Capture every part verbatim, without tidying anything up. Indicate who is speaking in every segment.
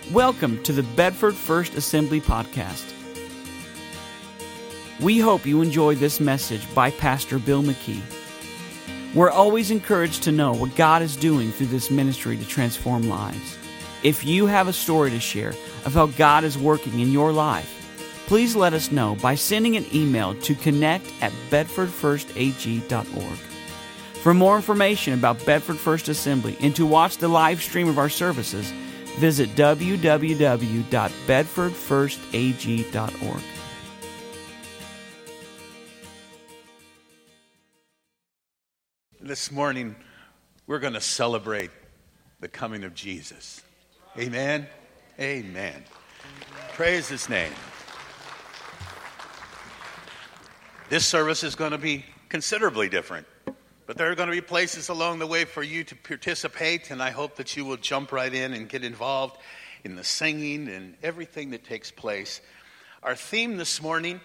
Speaker 1: Welcome to the Bedford First Assembly Podcast. We hope you enjoy this message by Pastor Bill McKee. We're always encouraged to know what God is doing through this ministry to transform lives. If you have a story to share of how God is working in your life, please let us know by sending an email to connect at bedford first a g dot org. For more information about Bedford First Assembly and to watch the live stream of our services, visit w w w dot bedford first a g dot org.
Speaker 2: This morning, we're going to celebrate the coming of Jesus. Amen? Amen. Praise His name. This service is going to be considerably different, but there are going to be places along the way for you to participate, and I hope that you will jump right in and get involved in the singing and everything that takes place. Our theme this morning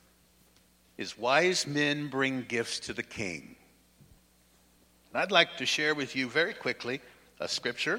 Speaker 2: is Wise Men Bring Gifts to the King. And I'd like to share with you very quickly a scripture.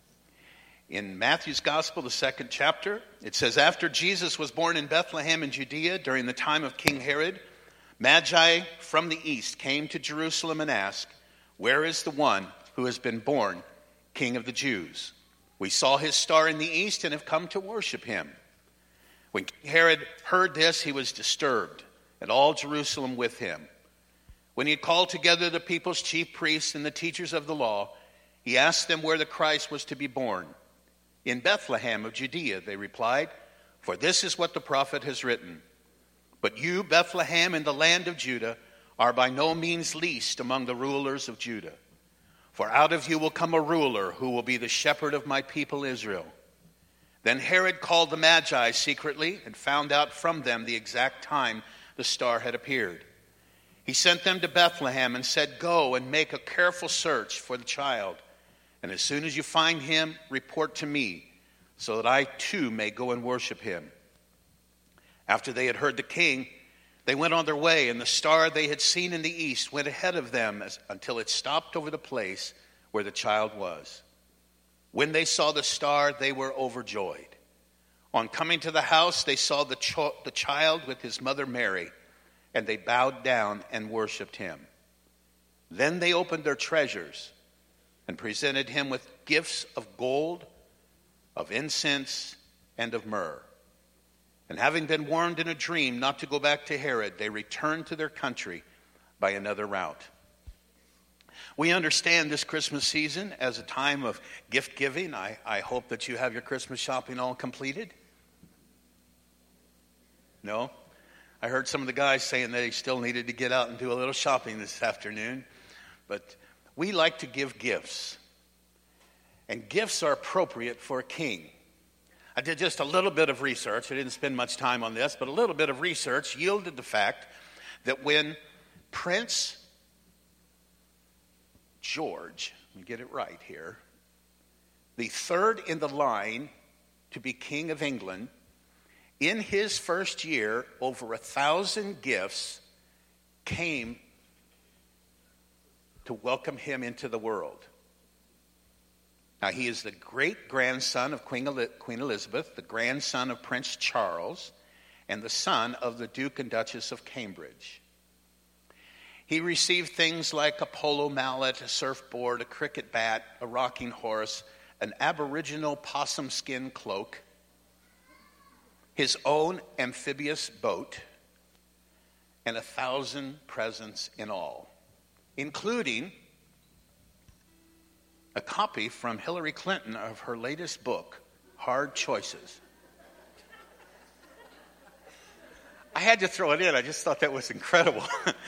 Speaker 2: In Matthew's Gospel, the second chapter, it says, After Jesus was born in Bethlehem in Judea during the time of King Herod, Magi from the east came to Jerusalem and asked, Where is the one who has been born King of the Jews? We saw his star in the east and have come to worship him. When King Herod heard this, he was disturbed, and all Jerusalem with him. When he had called together the people's chief priests and the teachers of the law, he asked them where the Christ was to be born. In Bethlehem of Judea, they replied, For this is what the prophet has written. But you, Bethlehem, in the land of Judah, are by no means least among the rulers of Judah. For out of you will come a ruler who will be the shepherd of my people Israel. Then Herod called the Magi secretly and found out from them the exact time the star had appeared. He sent them to Bethlehem and said, Go and make a careful search for the child. And as soon as you find him, report to me, so that I too may go and worship him. After they had heard the king, they went on their way, and the star they had seen in the east went ahead of them as, until it stopped over the place where the child was. When they saw the star, they were overjoyed. On coming to the house, they saw the, cho- the child with his mother Mary, and they bowed down and worshipped him. Then they opened their treasures and presented him with gifts of gold, of incense, and of myrrh. And having been warned in a dream not to go back to Herod, they returned to their country by another route. We understand this Christmas season as a time of gift giving. I, I hope that you have your Christmas shopping all completed. No? I heard some of the guys saying that they still needed to get out and do a little shopping this afternoon. But we like to give gifts. And gifts are appropriate for a king. I did just a little bit of research. I didn't spend much time on this, but a little bit of research yielded the fact that when Prince George, let me get it right here, the third in the line to be King of England, in his first year, over a thousand gifts came to welcome him into the world. Now, he is the great-grandson of Queen Elizabeth, the grandson of Prince Charles, and the son of the Duke and Duchess of Cambridge. He received things like a polo mallet, a surfboard, a cricket bat, a rocking horse, an aboriginal possum skin cloak, his own amphibious boat, and a thousand presents in all, including a copy from Hillary Clinton of her latest book, Hard Choices. I had to throw it in. I just thought that was incredible.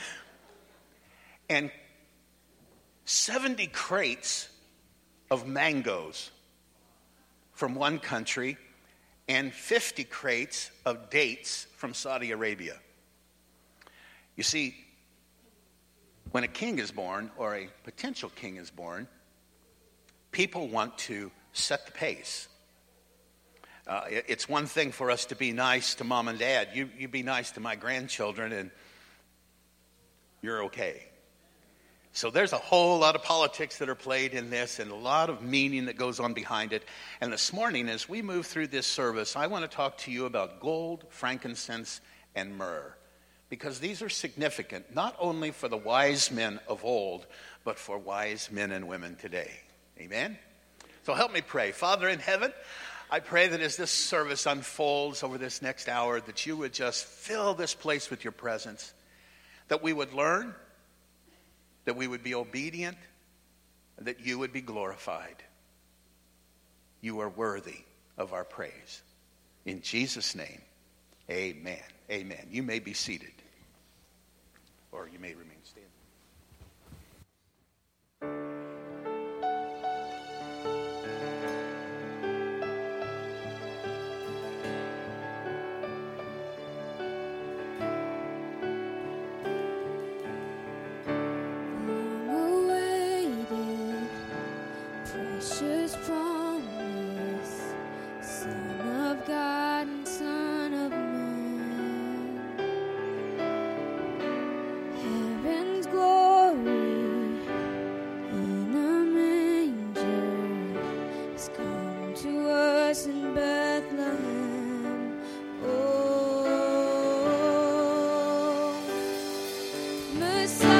Speaker 2: And seventy crates of mangoes from one country and fifty crates of dates from Saudi Arabia. You see, when a king is born, or a potential king is born, people want to set the pace. Uh, it, it's one thing for us to be nice to mom and dad. You, you be nice to my grandchildren and you're okay. So there's a whole lot of politics that are played in this and a lot of meaning that goes on behind it. And this morning, as we move through this service, I want to talk to you about gold, frankincense, and myrrh. Because these are significant, not only for the wise men of old, but for wise men and women today. Amen? So help me pray. Father in heaven, I pray that as this service unfolds over this next hour, that you would just fill this place with your presence, that we would learn, that we would be obedient, and that you would be glorified. You are worthy of our praise. In Jesus' name, amen. Amen. You may be seated, or you may remain standing.
Speaker 3: Precious promise, Son of God and Son of Man, heaven's glory in a manger has come to us in Bethlehem. Oh, Messiah.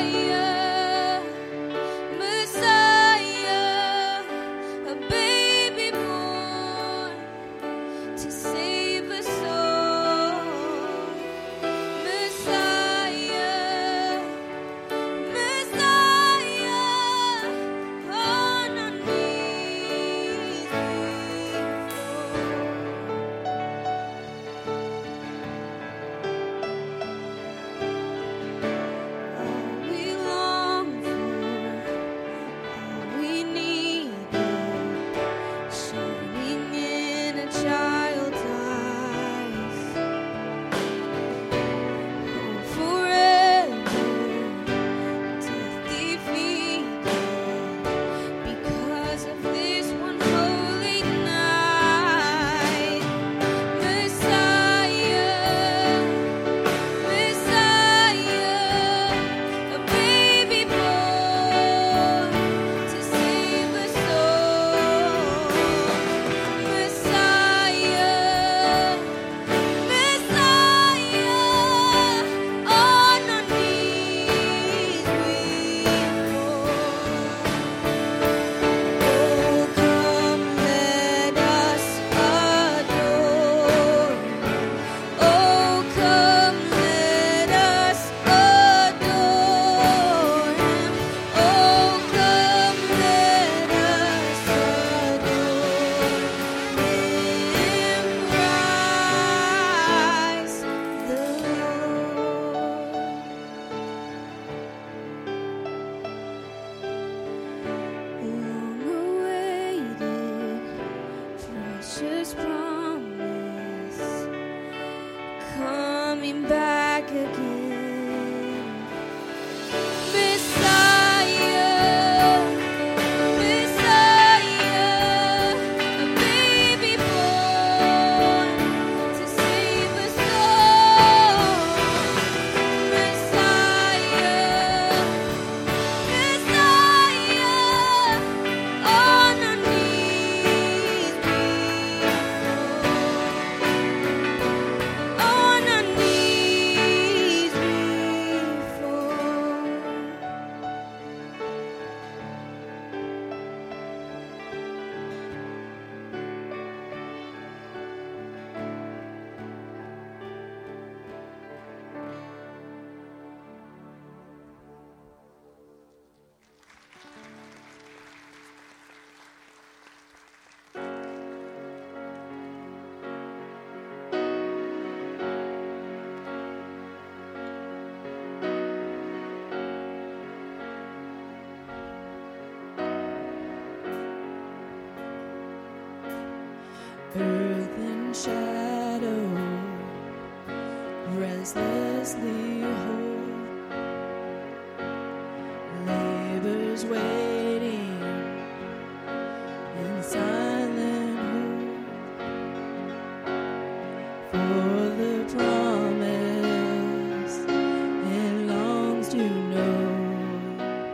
Speaker 4: Earth in shadow, restlessly hold, labors waiting in silent hope for the promise and longs to know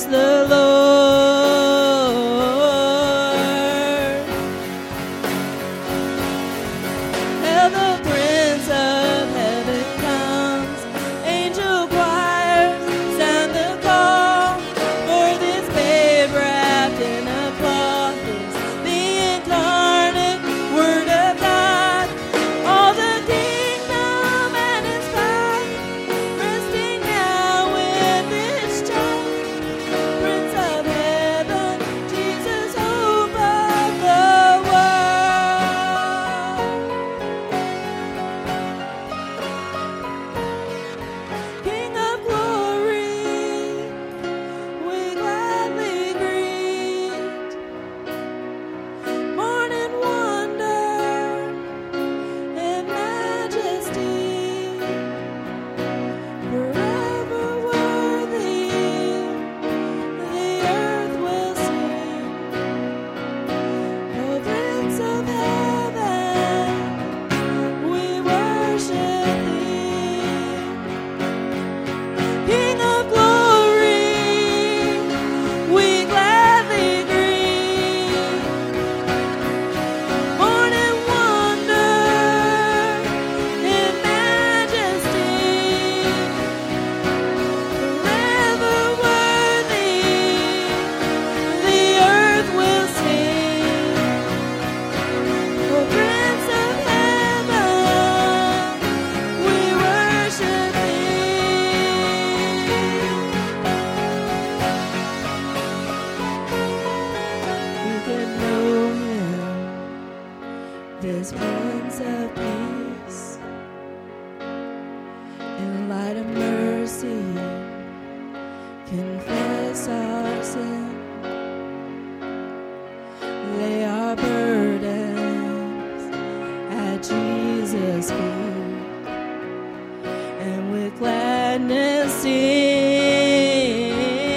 Speaker 4: bless the Lord. Hail the Prince of Heaven comes, angel choirs sound the call, for this babe wrapped in a cloth is the incarnate Word of God. All the kingdom and its power resting now with this child, Prince of Heaven, Jesus, hope of the world. King of glory, we gladly greet. Morning wonder and majesty, forever worthy, the earth will sing. O Prince of Heaven, we worship thee. King of glory, we gladly greet. Morning wonder in majesty, forever worthy, the earth will sing. O Prince of Heaven, we worship thee. You can know him, this Prince of Peace, in light of mercy, confess our sin, lay our burdens at Jesus' feet, and with gladness sing.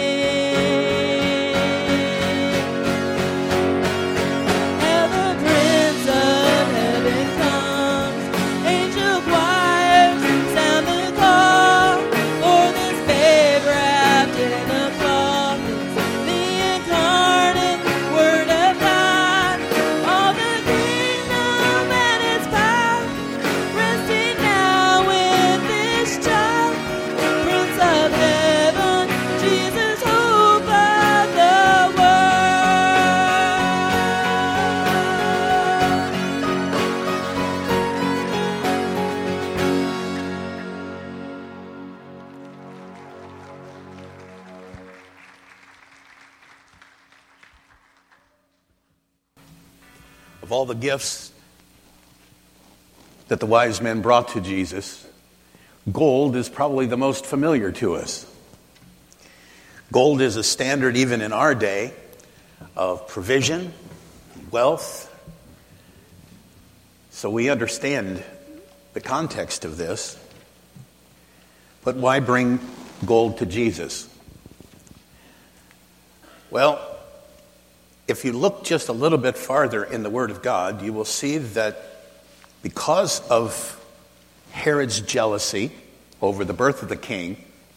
Speaker 4: Hail the Prince of Heaven comes, angel choirs sound the call, for this babe wrapped in a cloth is the incarnate Word of God. All the kingdom and its power resting now with this child, Prince of Heaven, Jesus, hope of the
Speaker 2: Of all the gifts that the wise men brought to Jesus, gold is probably the most familiar to us. Gold is a standard even in our day of provision, wealth. So we understand the context of this. But why bring gold to Jesus? Well, if you look just a little bit farther in the Word of God, you will see that because of Herod's jealousy over the birth of the king,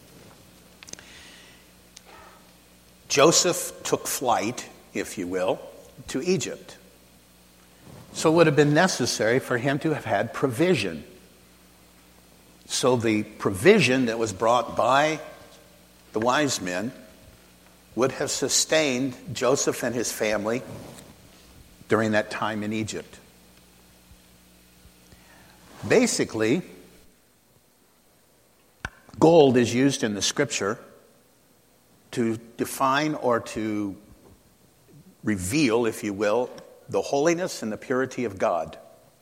Speaker 2: Joseph took flight, if you will, to Egypt. So it would have been necessary for him to have had provision. So the provision that was brought by the wise men would have sustained Joseph and his family during that time in Egypt. Basically, gold is used in the scripture to define or to reveal, if you will, the holiness and the purity of God.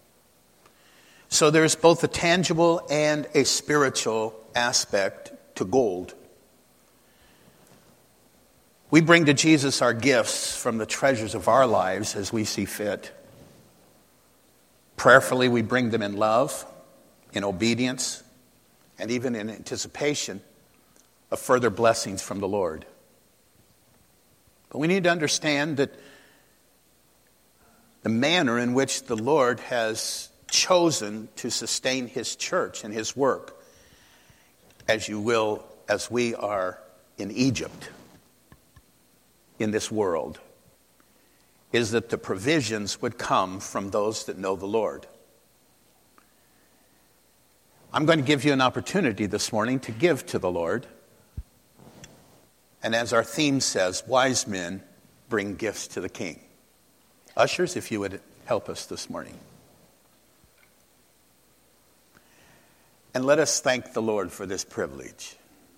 Speaker 2: So there's both a tangible and a spiritual aspect to gold. We bring to Jesus our gifts from the treasures of our lives as we see fit. Prayerfully, we bring them in love, in obedience, and even in anticipation of further blessings from the Lord. But we need to understand that the manner in which the Lord has chosen to sustain his church and his work, as you will, as we are in Egypt. in this world is that the provisions would come from those that know the Lord. I'm going to give you an opportunity this morning to give to the Lord. And as our theme says, wise men bring gifts to the King. Ushers, if you would help us this morning. And let us thank the Lord for this privilege.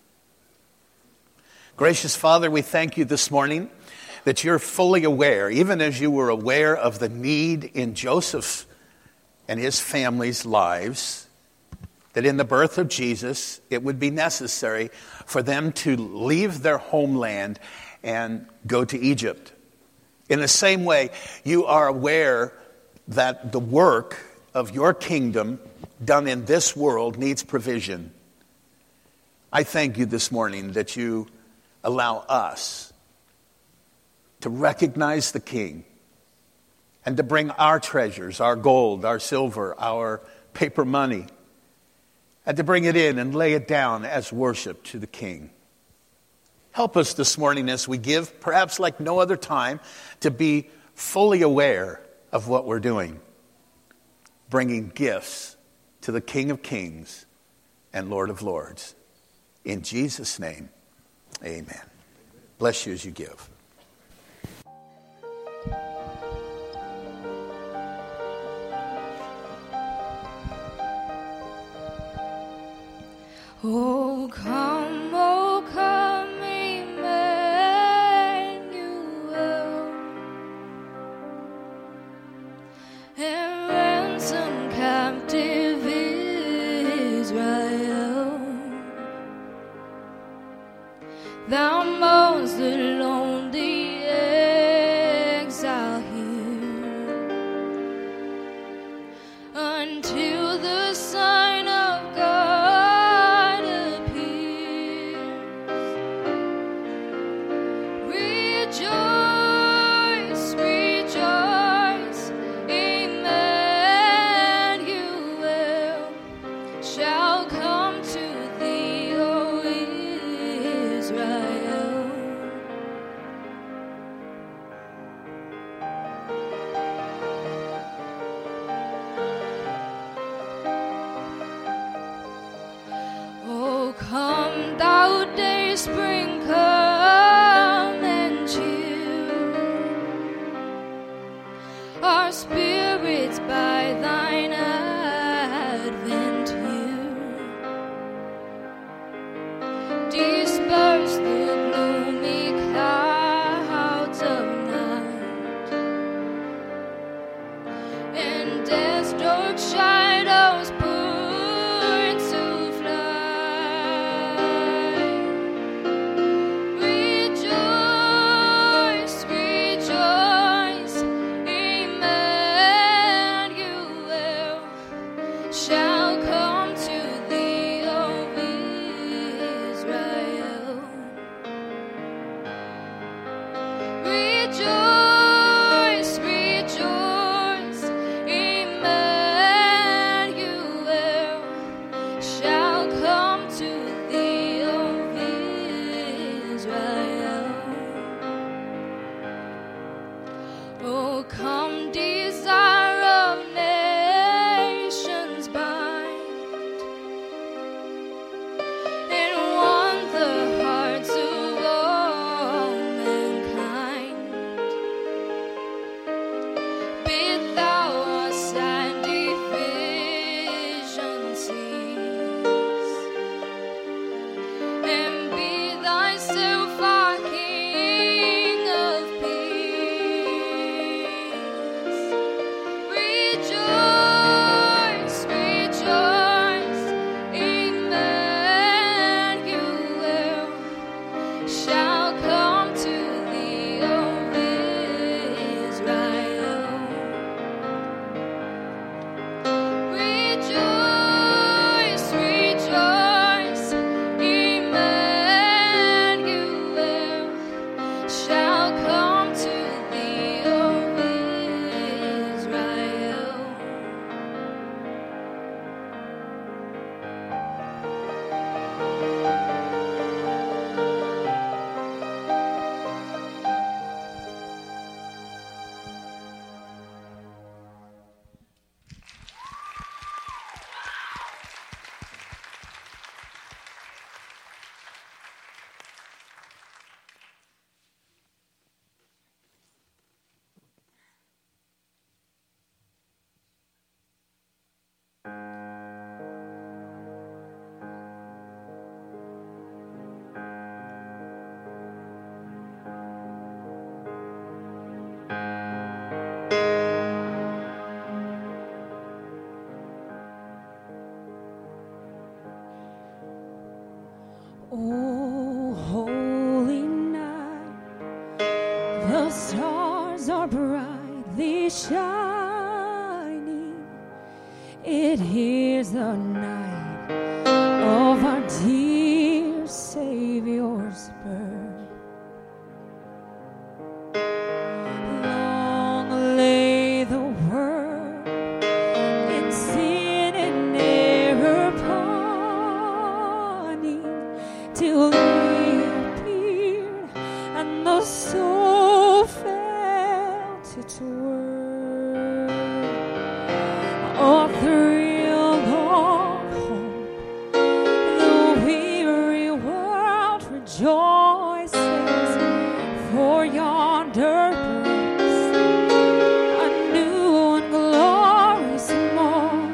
Speaker 2: Gracious Father, we thank you this morning that you're fully aware, even as you were aware of the need in Joseph and his family's lives, that in the birth of Jesus, it would be necessary for them to leave their homeland and go to Egypt. In the same way, you are aware that the work of your kingdom done in this world needs provision. I thank you this morning that you allow us to recognize the King and to bring our treasures, our gold, our silver, our paper money, and to bring it in and lay it down as worship to the King. Help us this morning as we give, perhaps like no other time, to be fully aware of what we're doing, bringing gifts to the King of Kings and Lord of Lords. In Jesus' name, amen. Bless you as you give.
Speaker 3: Oh, come, oh, come, Emmanuel, and ransom captive Israel. Thou mourns the lonely exile here, until the sign of God appear.
Speaker 4: Oh, holy night, the stars are brightly shining. It is the night of our dear Savior's birth. Long lay the world in sin and error pining, till He appeared and the soul felt its worth. A thrill of hope, the weary world rejoices, for yonder breaks a new and glorious morn.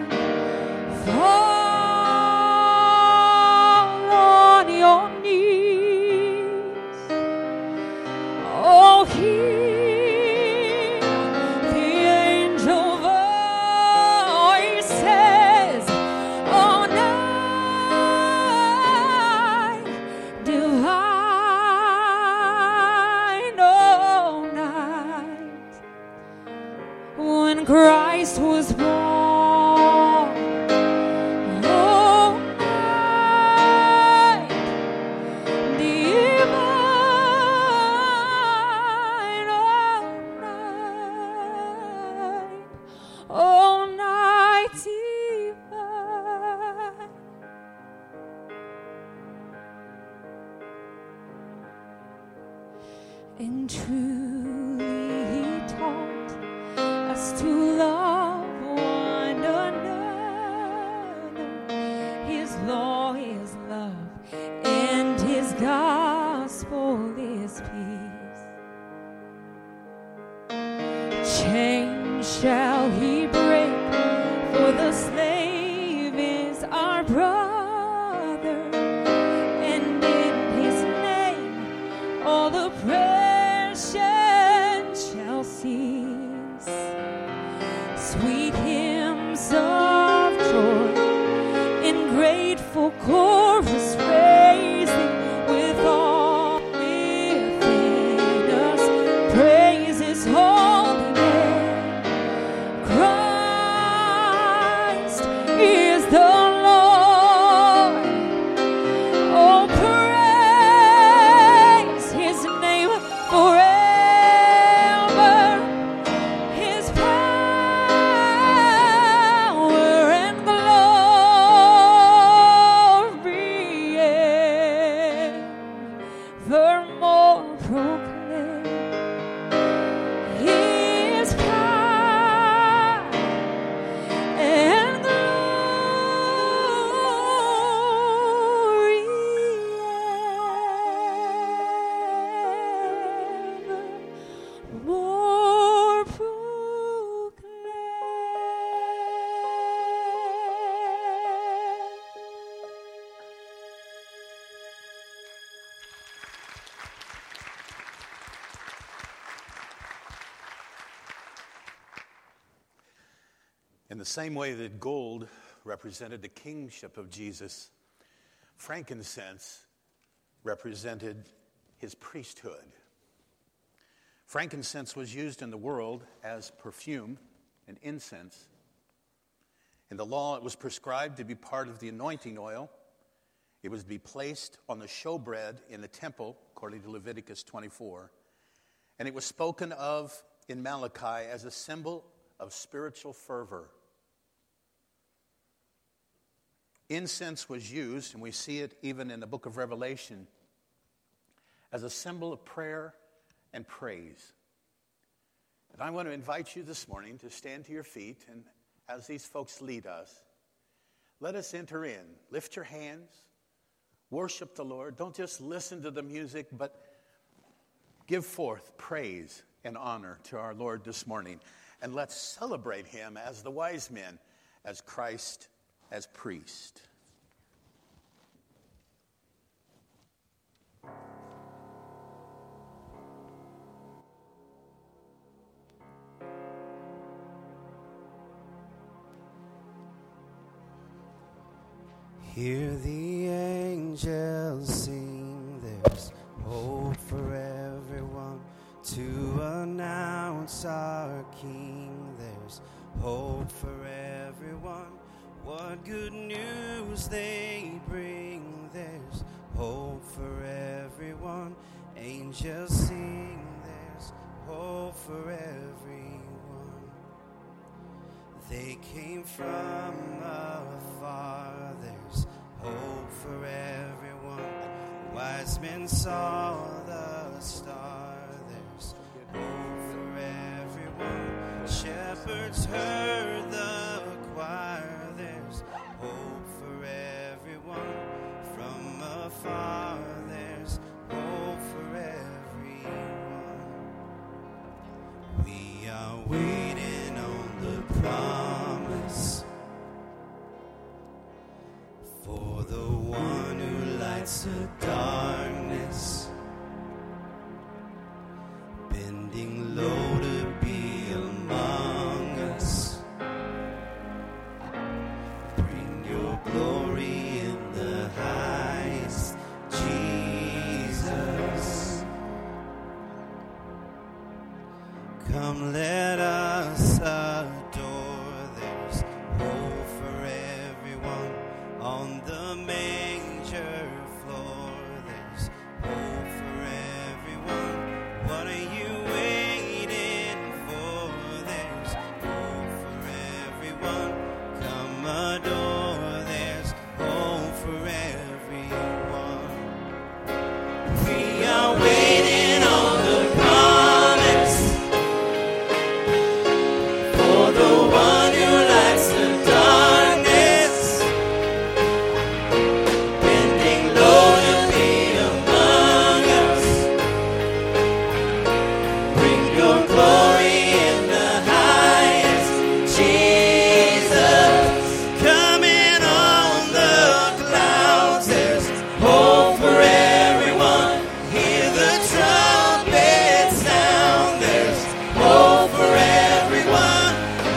Speaker 4: Fall on your knees, oh, hear the angel voices. Oh, night divine, oh, night when Christ was born. Oh, night divine, oh, night, oh, night divine. And truly He taught us to love one another. His law is love, and His gospel is peace. Chains shall He break, for the slave is our brother, and in His name all oppression shall cease. Sweet hymns of joy in grateful chorus raising, with all within us praise His holy name. Christ is the Lord. Oh, praise His name forever. His power and glory evermore proclaim. His power and glory evermore proclaim.
Speaker 2: In the same way that gold represented the kingship of Jesus, frankincense represented His priesthood. Frankincense was used in the world as perfume and incense. In the law, it was prescribed to be part of the anointing oil. It was to be placed on the showbread in the temple, according to Leviticus twenty-four. And it was spoken of in Malachi as a symbol of spiritual fervor. Incense was used, and we see it even in the book of Revelation, as a symbol of prayer and praise. And I want to invite you this morning to stand to your feet, and as these folks lead us, let us enter in. Lift your hands, worship the Lord. Don't just listen to the music, but give forth praise and honor to our Lord this morning. And let's celebrate Him as the wise men, as Christ as priest.
Speaker 5: Hear the angels angels sing, there's hope for everyone to announce our King. There's hope for everyone. What good news they bring. There's hope for everyone. Angels sing, there's hope for everyone. They came from afar, there's hope for everyone. Wise men saw the star, there's hope for everyone. Shepherds heard the choir, there's hope for everyone. From afar, there's hope for everyone. We are waiting on the promise for the one who lights the darkness, bending low to be among us. Bring your glory in the highest, Jesus. Come, let us adore. There's hope for everyone on the manger floor. There's hope for everyone. What are you waiting for? There's hope for everyone. Come adore. There's hope for everyone. We are waiting on the promise for the one who lights the darkness, bending low to be among us. Bring your glory in the highest, Jesus. Coming on the clouds, there's hope for everyone. Hear the trumpet sound, there's hope for everyone.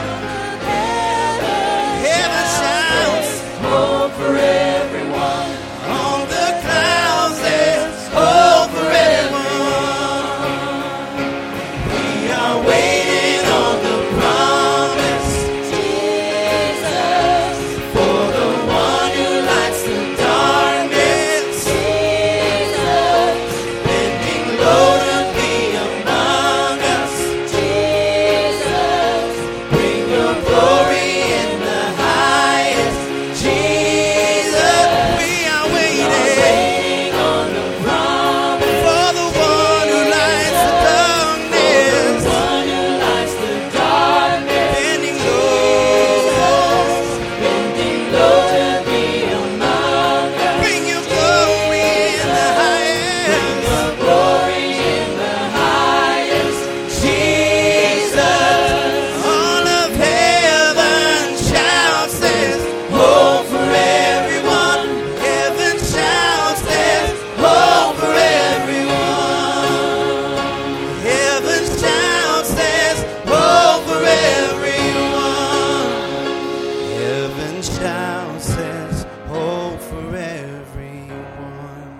Speaker 5: Heaven shouts, hope for everyone. On the clouds, there's hope for everyone. We are waiting on the promise, Jesus, for the one who lights the darkness, Jesus, bending low to be among us, Jesus. Bring your glory in the highest, Jesus. We are waiting on the promise for the one who lights the darkness, one who lights the darkness, bending low, bending low to be among us. Bring your glory in the highest, bring your glory in the highest, Jesus. All of heaven shouts, there's hope for everyone. Heaven shouts, there's hope for everyone. Heaven shouts, there's hope for everyone. Heaven shouts, there's hope for everyone.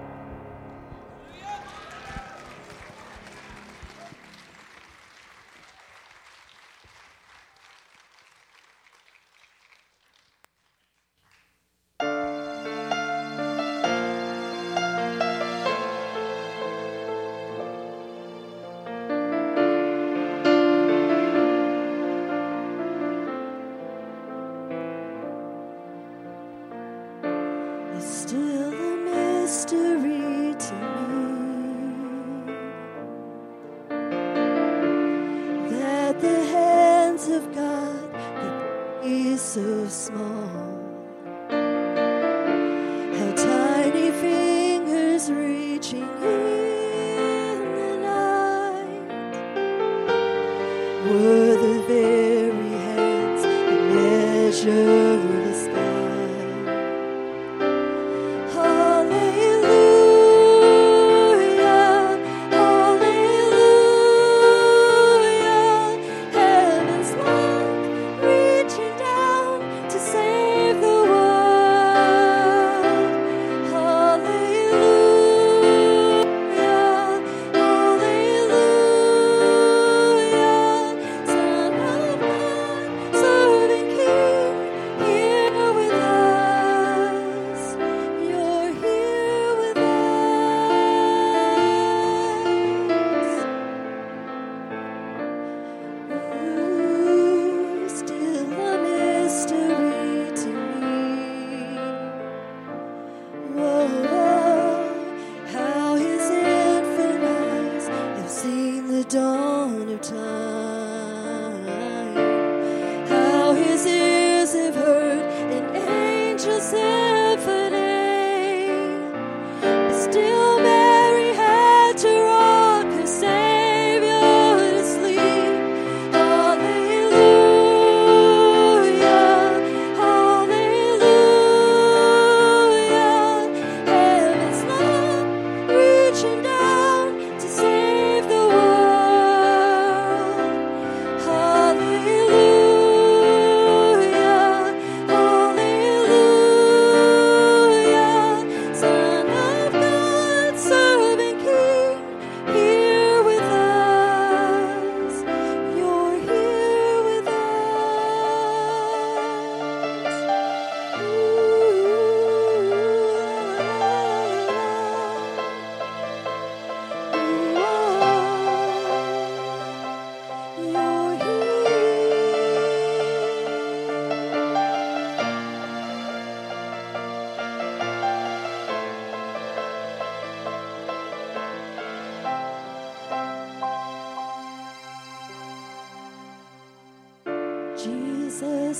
Speaker 6: It's still a mystery to me that the hands of God could be so small. How tiny fingers reaching in the night were the very hands that measure the sky. Hallelujah, hallelujah, heaven's love reaching down to save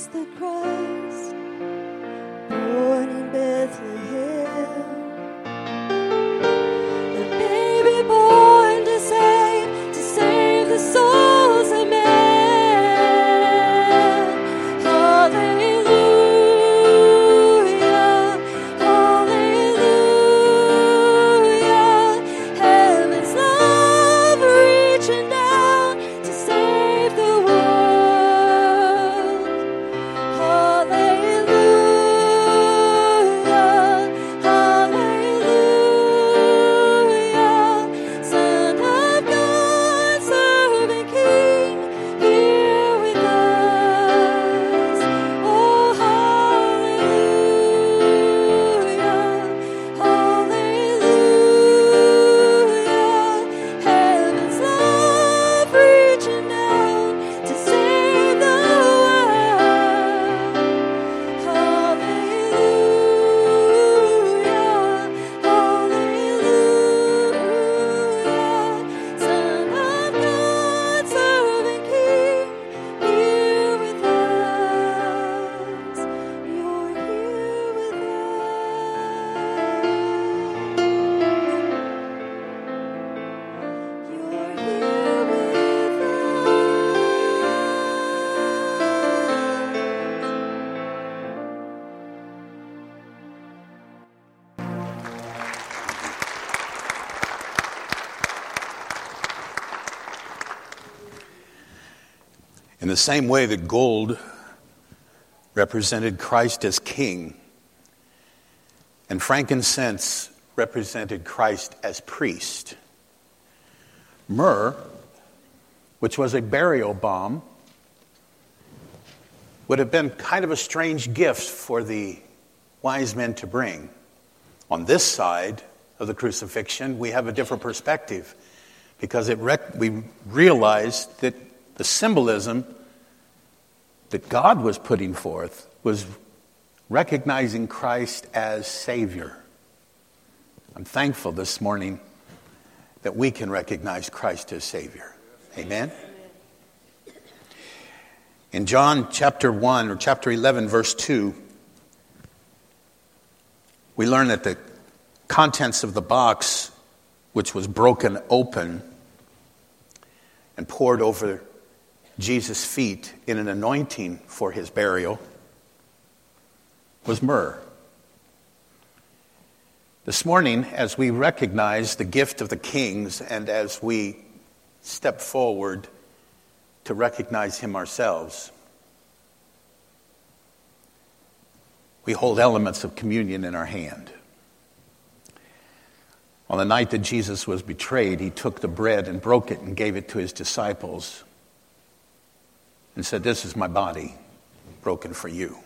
Speaker 6: Jesus the Christ, born in Bethlehem. The baby born to save, to save the souls of men. Hallelujah, hallelujah. Heaven's love reaching down to save the world. Hallelujah, hallelujah. Son of God, servant King, here with us. Oh, hallelujah, hallelujah. Heaven's love reaching down to save the world. Hallelujah, hallelujah. Son of God, servant King, here with us. You're here with us. You're here with
Speaker 2: In the same way that gold represented Christ as king, and frankincense represented Christ as priest, myrrh, which was a burial balm, would have been kind of a strange gift for the wise men to bring. On this side of the crucifixion, we have a different perspective, because it rec- we realized that the symbolism that God was putting forth was recognizing Christ as Savior. I'm thankful this morning that we can recognize Christ as Savior. Amen? In John chapter one or chapter eleven, verse two, we learn that the contents of the box, which was broken open and poured over Jesus' feet in an anointing for his burial, was myrrh. This morning, as we recognize the gift of the kings and as we step forward to recognize him ourselves, we hold elements of communion in our hand. On the night that Jesus was betrayed, he took the bread and broke it and gave it to his disciples and said, "This is my body broken for you."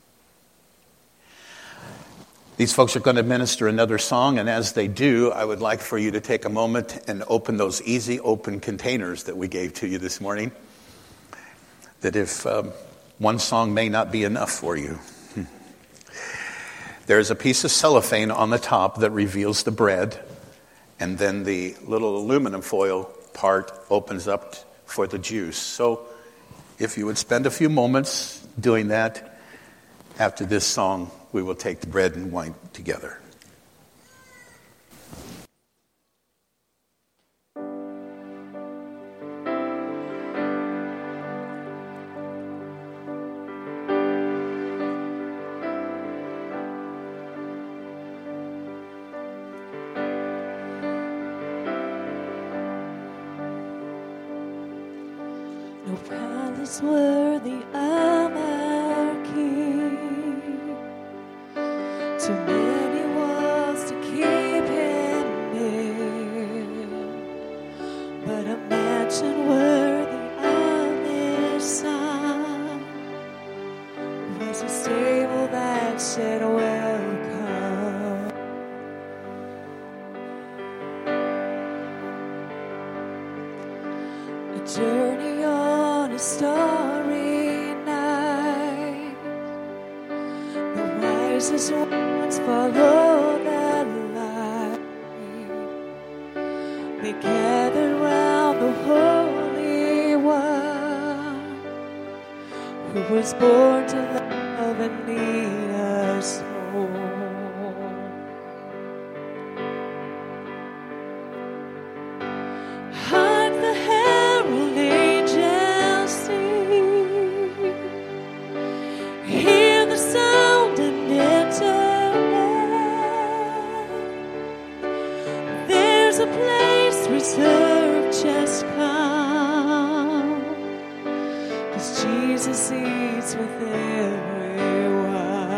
Speaker 2: These folks are going to minister another song, and as they do, I would like for you to take a moment and open those easy open containers that we gave to you this morning. That if um, one song may not be enough for you. There's a piece of cellophane on the top that reveals the bread, and then the little aluminum foil part opens up for the juice. So if you would spend a few moments doing that, after this song, we will take the bread and wine together.
Speaker 6: no palace worthy of our King. Too many walls to keep him near, but a mansion worthy of his Son was a stable that said welcome. A journey on a starry night, the wisest ones follow the light. They gathered round the Holy One, who
Speaker 4: was born to love and lead us home. Hark the herald angels sing, hear the sound and enter in. There's a place reserved, just come, 'cause Jesus eats with everyone.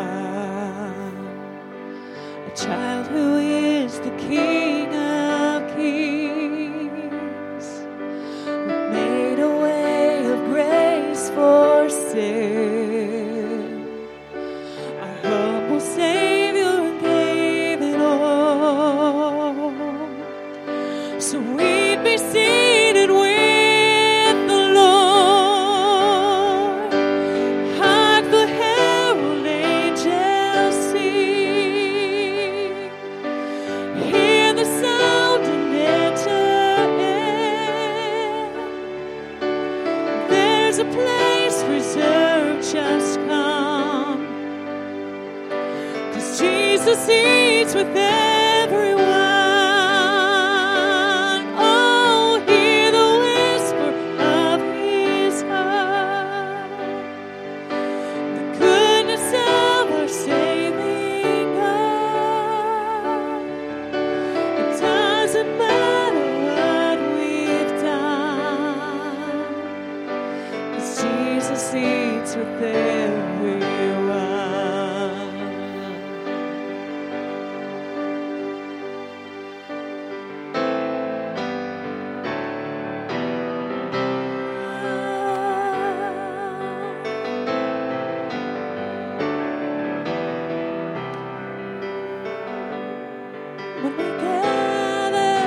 Speaker 4: A child who is the King of Kings, who made a way of grace for sin. Our humble Savior gave it all, so we'd be seated with the Lord. Hark the herald angels sing, hear the sound and enter in. There's a place reserved, just come, 'cause Jesus eats with everyone. Oh, hear the whisper of his heart, the goodness of our saving God. It doesn't matter what we've done, 'cause Jesus eats with everyone. When we gather,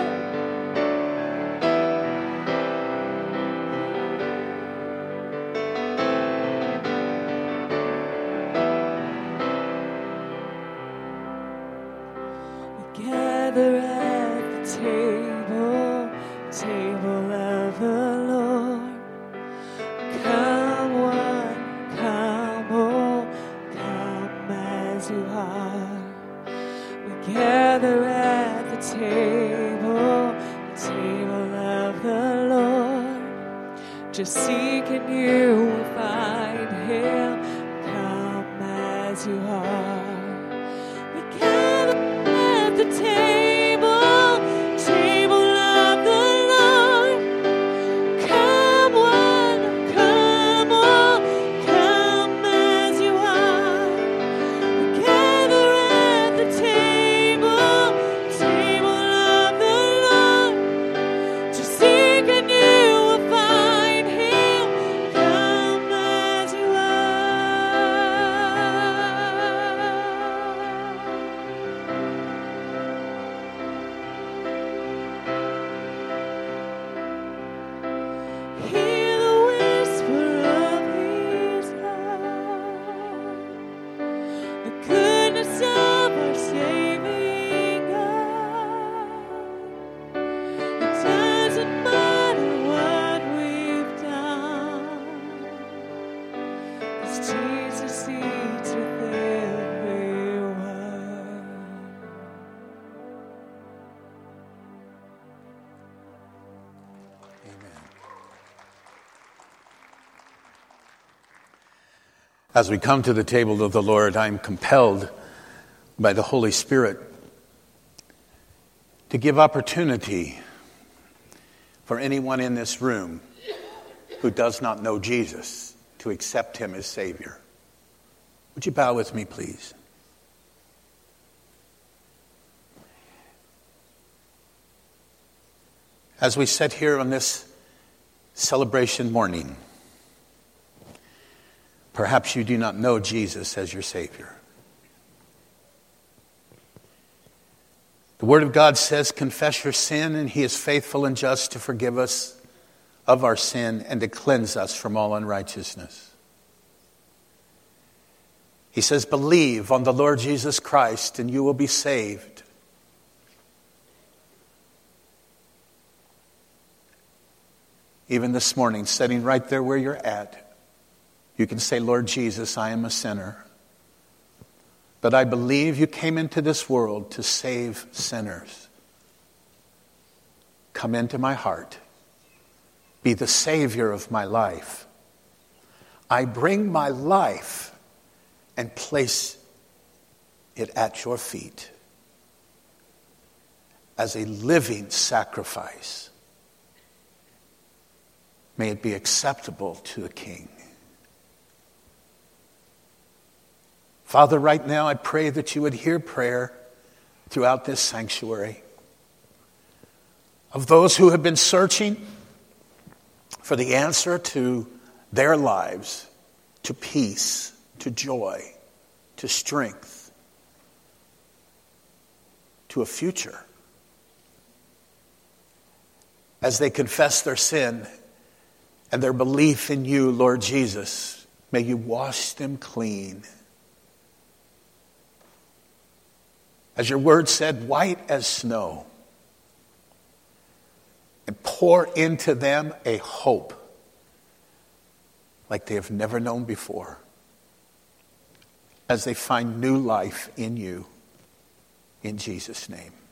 Speaker 4: we gather at the table, table of the Lord. Come one, come all, come as you are. We gather at the table, the table of the Lord. Just seek and you will find him. Come as you are. We gather at the table, table of the Lord. Come one, come all, come as you are. We gather at the table, table of the Lord. Just seek and you will find him. Come as you are. Hear the whisper of his heart, the goodness of our saving God. It doesn't matter what we've done, 'cause Jesus eats with everyone.
Speaker 2: As we come to the table of the Lord, I'm compelled by the Holy Spirit to give opportunity for anyone in this room who does not know Jesus to accept him as Savior. Would you bow with me, please? As we sit here on this celebration morning, perhaps you do not know Jesus as your Savior. The Word of God says, confess your sin, and he is faithful and just to forgive us of our sin and to cleanse us from all unrighteousness. He says, believe on the Lord Jesus Christ and you will be saved. Even this morning, sitting right there where you're at, You can say, Lord Jesus, I am a sinner, but I believe you came into this world to save sinners. Come into my heart. Be the Savior of my life. I bring my life and place it at your feet as a living sacrifice. May it be acceptable to the King. Father, right now I pray that you would hear prayer throughout this sanctuary of those who have been searching for the answer to their lives, to peace, to joy, to strength, to a future. As they confess their sin and their belief in you, Lord Jesus, may you wash them clean. As your word said, white as snow. And pour into them a hope like they have never known before. As they find new life in you. In Jesus' name.